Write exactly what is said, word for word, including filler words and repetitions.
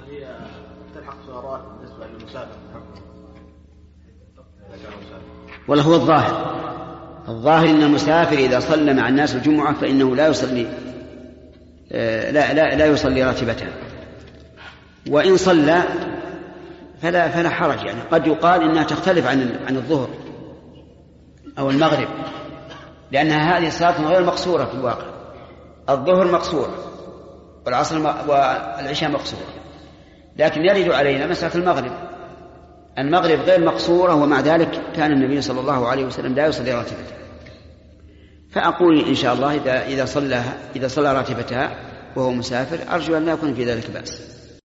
هي تلحق صلوات بالنسبة للمسافر. ولا هو الظاهر الظاهر أن المسافر إذا صلى مع الناس الجمعة فإنه لا يصلي لا لا لا يصلي راتبتها، وإن صلى فلا فلا حرج. يعني قد يقال إنها تختلف عن عن الظهر أو المغرب، لأنها هذه صلاة غير مقصورة في الواقع. الظهر مقصورة والعصر والعشاء مقصورة، لكن يرد علينا مسألة المغرب. المغرب غير مقصورة ومع ذلك كان النبي صلى الله عليه وسلم لا يصلي راتبتها. فأقول إن شاء الله إذا إذا صلى إذا صلى راتبتها وهو مسافر أرجو أن لا يكون في ذلك بأس.